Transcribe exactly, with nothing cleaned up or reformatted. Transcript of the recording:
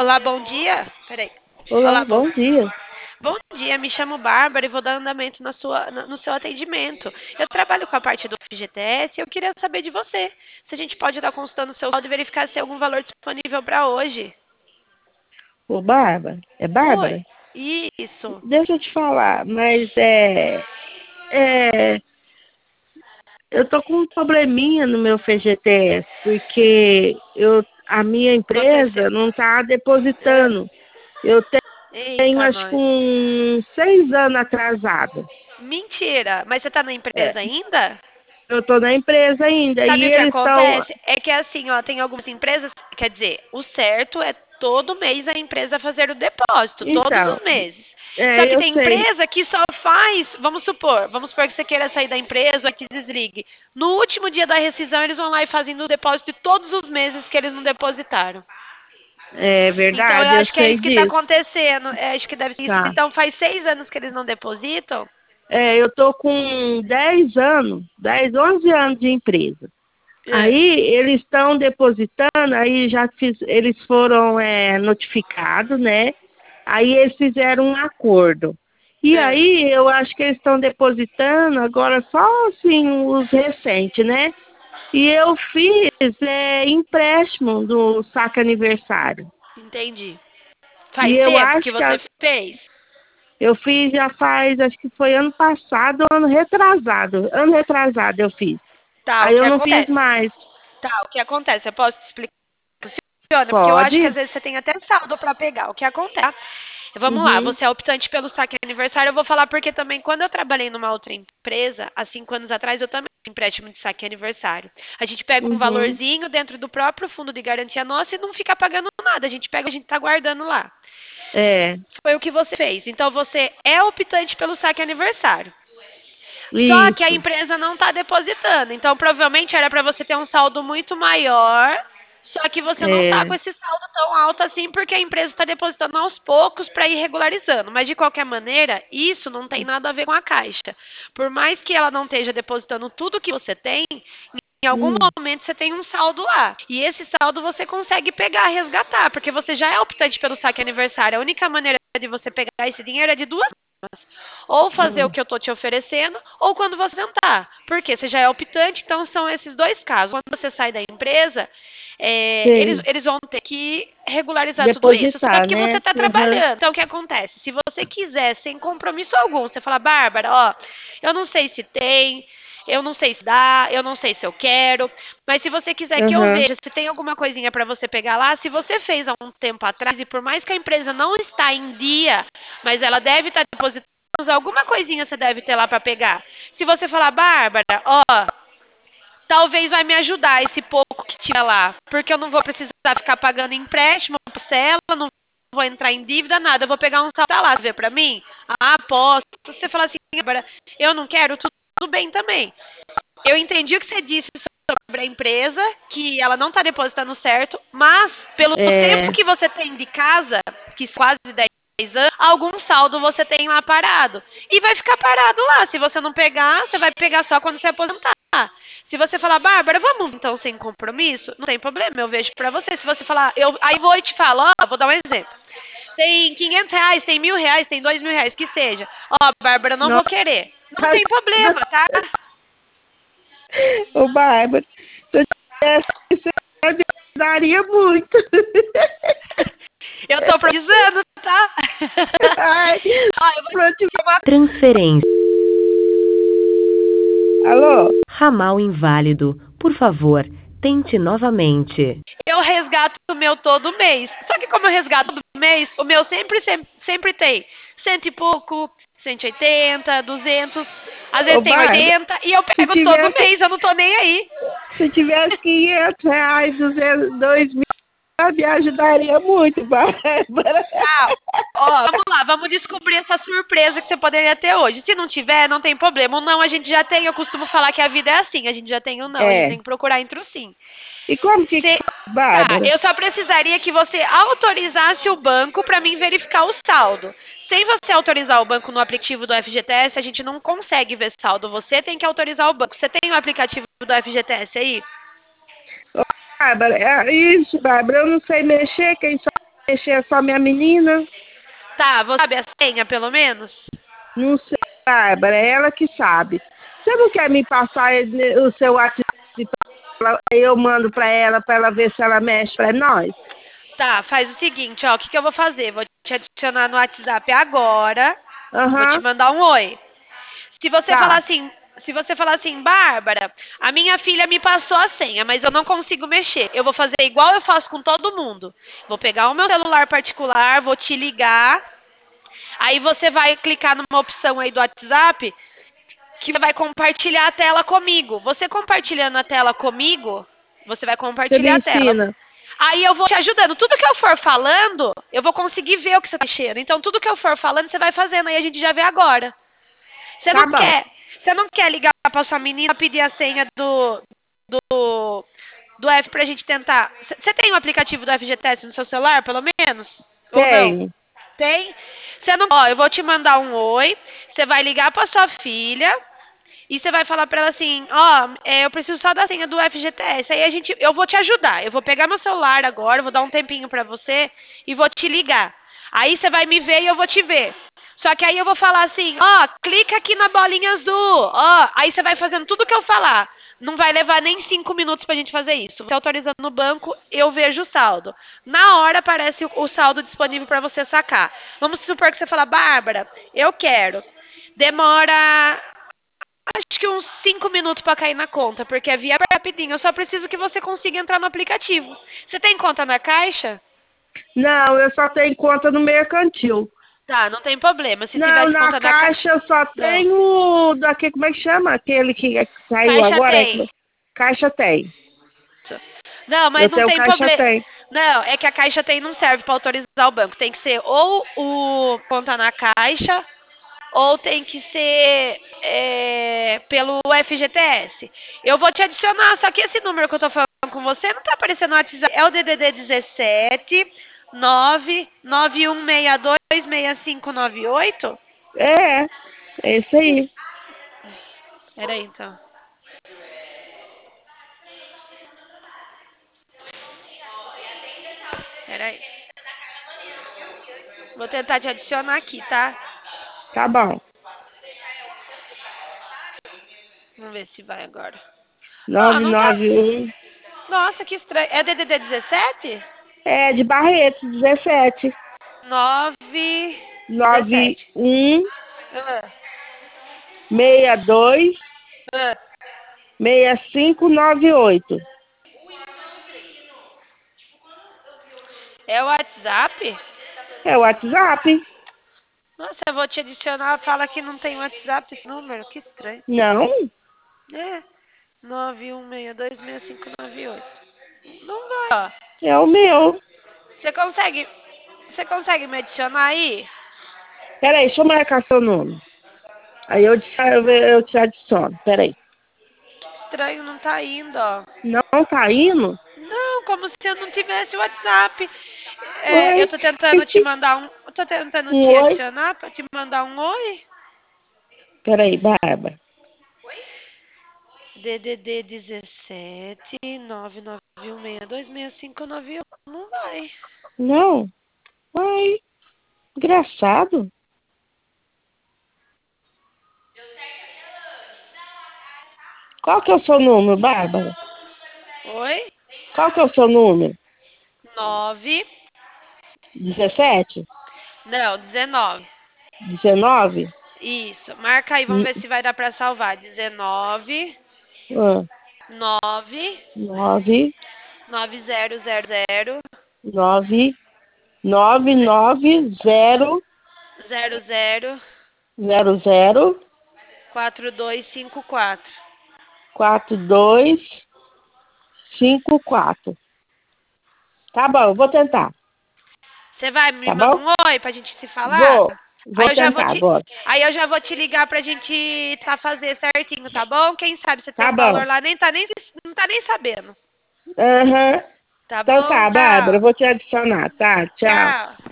Olá, bom dia. Peraí. Olá, Olá, bom, bom dia. bom dia. Me chamo Bárbara e vou dar andamento na sua, na- no seu atendimento. Eu trabalho com a parte do F G T S e eu queria saber de você. Se a gente pode estar consultando o seu saldo e verificar se tem algum valor disponível para hoje. Ô, Bárbara, é Oi. Bárbara? Isso. Deixa eu te falar, mas é, é, eu tô com um probleminha no meu F G T S, porque eu, a minha empresa Aconteceu. não está Ah, depositando. Eu tenho, Eita, acho que nós. uns seis anos atrasado. Mentira. Mas você está na É, empresa ainda? eu tô na empresa ainda e Sabe o que eles estão. acontece? É que assim, ó, tem algumas empresas, quer dizer, o certo é todo mês a empresa fazer o depósito, todos Então, os meses. Só é, que eu tem sei. empresa que só faz, vamos supor, vamos supor que você queira sair da empresa ou que desligue. No último dia da rescisão, eles vão lá e fazem o depósito de todos os meses que eles não depositaram. É Então eu verdade, eu acho que é sei isso que está disso. acontecendo. Eu acho que deve ser isso. Tá. Então faz seis anos que eles não depositam. É, eu tô com dez anos, dez, onze anos de empresa. É. Aí eles estão depositando, aí já fiz, eles foram é, notificados, né? Aí eles fizeram um acordo. E É. aí eu acho que eles estão depositando agora só assim os recentes, né? E eu fiz é, empréstimo do saque aniversário. Entendi. E Faz eu tempo que acho que a- você fez? eu fiz já faz, acho que foi ano passado, ano retrasado. Ano retrasado eu fiz. Tá, o Aí eu que não fiz acontece? mais. Tá, o que acontece? Eu posso te explicar como funciona? Porque eu acho que às Pode? vezes você tem até saldo para pegar. O que acontece? Vamos lá, Uhum, você é optante pelo saque aniversário. Eu vou falar porque também, quando eu trabalhei numa outra empresa, há cinco anos atrás, eu também fiz empréstimo de saque aniversário. A gente pega um uhum. valorzinho dentro do próprio fundo de garantia nossa e não fica pagando nada. A gente pega, a gente tá guardando lá. É, Foi o que você fez. Então, você é optante pelo saque aniversário. Só que a isso. empresa não está depositando. Então, provavelmente era para você ter um saldo muito maior. Só que você não está É, com esse saldo tão alto assim, porque a empresa está depositando aos poucos para ir regularizando. Mas, de qualquer maneira, isso não tem nada a ver com a Caixa. Por mais que ela não esteja depositando tudo que você tem, em algum hum, momento você tem um saldo lá. E esse saldo você consegue pegar, resgatar, porque você já é optante pelo saque aniversário. A única maneira de você pegar esse dinheiro é de duas formas. Ou fazer o hum, que eu estou te oferecendo, ou quando você tentar. Porque você já é optante, então são esses dois casos. Quando você sai da empresa, é, eles, sei. eles vão ter que regularizar tudo isso. Só Depositar, que você né? está Uhum, trabalhando. Então, o que acontece? Se você quiser, sem compromisso algum, você fala, Bárbara, ó, eu não sei se tem, eu não sei se dá, eu não sei se eu quero, mas se você quiser que eu uhum, veja se tem alguma coisinha para você pegar lá, se você fez há um tempo atrás, e por mais que a empresa não está em dia, mas ela deve estar depositando alguma coisinha você deve ter lá para pegar. Se você falar, Bárbara, ó, talvez vai me ajudar esse pouco que tiver lá, porque eu não vou precisar ficar pagando empréstimo, parcela, não vou entrar em dívida, nada, eu vou pegar um saldo lá, ver para mim? Ah, posso. Se você falar assim, Bárbara, eu não quero, tudo, tudo bem também. Eu entendi o que você disse sobre a empresa, que ela não está depositando certo, mas pelo tempo é, que você tem de casa, que são quase dez anos, algum saldo você tem lá parado. E vai ficar parado lá. Se você não pegar, você vai pegar só quando você aposentar. Se você falar, Bárbara, vamos então sem compromisso, não tem problema, eu vejo pra você. Se você falar, eu aí vou e te falo, ó, vou dar um exemplo. Tem quinhentos reais, tem mil reais, tem dois mil reais, que seja. Ó, Bárbara, não nossa, vou querer. Não tem problema, tá? ô Bárbara, se eu tivesse, você me ajudaria muito. Eu tô precisando, tá? Ai, Ó, eu vou te pronto. dar uma... Transferência. Alô? Ramal inválido. Por favor, tente novamente. Eu resgato o meu todo mês. Só que como eu resgato todo mês, o meu sempre, sempre, sempre tem cento e pouco, cento e oitenta, duzentos, às Ô vezes tem Bárbara, oitenta, e eu se pego todo tivesse, mês, eu não tô nem aí. se tivesse quinhentos reais, duzentos, dois mil, me ajudaria muito, Bárbara. Tá, ó, vamos lá, vamos descobrir essa surpresa que você poderia ter hoje. Se não tiver, não tem problema. O não a gente já tem, eu costumo falar que a vida é assim, a gente já tem o não, a gente É. tem que procurar entre o sim. E como que Cê- faz, Tá, Bárbara? eu só precisaria que você autorizasse o banco para mim verificar o saldo. Sem você autorizar o banco no aplicativo do F G T S, a gente não consegue ver saldo. Você tem que autorizar o banco. Você tem o aplicativo do F G T S aí? Ô, Bárbara, é isso, Bárbara, eu não sei mexer, quem sabe? mexer, é só minha menina. Tá, você sabe a senha, pelo menos? Não sei, Bárbara, é ela que sabe. Você não quer me passar o seu WhatsApp? Aí eu mando pra ela, pra ela ver se ela mexe pra nós. Tá, faz o seguinte, ó, o que, que eu vou fazer? Vou te adicionar no WhatsApp agora, vou te Aham, mandar um oi. Se você falar tá. assim, se você falar assim, Bárbara, a minha filha me passou a senha, mas eu não consigo mexer. Eu vou fazer igual eu faço com todo mundo. Vou pegar o meu celular particular, vou te ligar. Aí você vai clicar numa opção aí do WhatsApp que vai compartilhar a tela comigo. Você compartilhando a tela comigo, você vai Você me compartilhar a tela. ensina. Aí eu vou te ajudando. Tudo que eu for falando, eu vou conseguir ver o que você tá mexendo. Então, tudo que eu for falando, você vai fazendo. Aí a gente já vê agora. Você Tá não bom. quer, você não quer ligar pra sua menina pedir a senha do do do F pra gente tentar. Você tem o aplicativo do F G T S no seu celular, pelo menos? Ou não? Tenho. Tem? Você não, ó, eu vou te mandar um oi. Você vai ligar pra sua filha e você vai falar pra ela assim, ó, é, eu preciso só da senha do F G T S. Aí a gente, eu vou te ajudar. Eu vou pegar meu celular agora, vou dar um tempinho pra você e vou te ligar. Aí você vai me ver e eu vou te ver. Só que aí eu vou falar assim, ó, clica aqui na bolinha azul, ó. Aí você vai fazendo tudo que eu falar. Não vai levar nem cinco minutos pra gente fazer isso. Você autorizando no banco, eu vejo o saldo. Na hora aparece o, o saldo disponível pra você sacar. Vamos supor que você fala, Bárbara, eu quero. Demora acho que uns cinco minutos pra cair na conta, porque é via rapidinho. Eu só preciso que você consiga entrar no aplicativo. Você tem conta na Caixa? Não, eu só tenho conta no mercantil. Tá, não tem problema. Se Não, tivesse na conta na Caixa... caixa eu só Não. tenho daqui, como é que chama? Aquele que saiu Caixa agora? tem. Caixa tem. Não, Eu mas não tenho tem caixa problema. tem. Não, é que a Caixa tem não serve pra autorizar o banco. Tem que ser ou o conta na Caixa ou tem que ser é, pelo F G T S. Eu vou te adicionar, só que esse número que eu tô falando com você não tá aparecendo no WhatsApp. É o D D D dezessete nove nove um seis dois seis cinco nove oito? É, é isso aí. Peraí, então. Peraí. Vou tentar te adicionar aqui, tá? Tá bom. Vamos ver se vai agora. Ó, nove não tá... nove um Nossa, que estranho. É D D D dezessete? É, de Barreto, dezessete. nove... nove dezessete. um Ah, seis dois ah. seis cinco nove oito. É o WhatsApp? É o WhatsApp? Nossa, eu vou te adicionar. Fala que não tem WhatsApp esse número. Que estranho. Não, É. nove um seis dois seis cinco nove oito. Não vai, ó. é o meu. Você consegue... Você consegue me adicionar aí? Peraí, deixa eu marcar seu nome. Aí eu te, eu te adiciono. Peraí. Estranho, não tá indo, ó. Não tá indo? Não, como se eu não tivesse WhatsApp. É, eu Oi. tô tentando te mandar um. Eu tô tentando Um te oi. adicionar pra te mandar um oi. Peraí, Bárbara. D D D dezessete nove nove um seis dois seis cinco nove oito. Não vai. Não. Ai, engraçado. Qual que é o seu número, Bárbara? Oi? Qual que é o seu número? Nove. Dezessete? Não, dezenove. Dezenove? Isso. Marca aí, vamos ver se vai dar pra salvar. Dezenove. Ah, Nove. nove, Nove zero zero zero. nove, nove, nove, zero, Zero zero. zero, zero, Quatro dois cinco quatro. quatro, dois, cinco, quatro. Tá bom, eu vou tentar. Você vai, me Tá manda bom? um oi pra gente se falar? Vou. Aí Vou eu já vou tentar te, agora. aí eu já vou te ligar pra gente tá fazer certinho, tá bom? Quem sabe você tem Tá um valor bom. lá, nem tá nem, não tá nem sabendo. Aham. Tá Então bom? tá, Bárbara, eu Tchau. vou te adicionar, tá? Tchau. Tchau.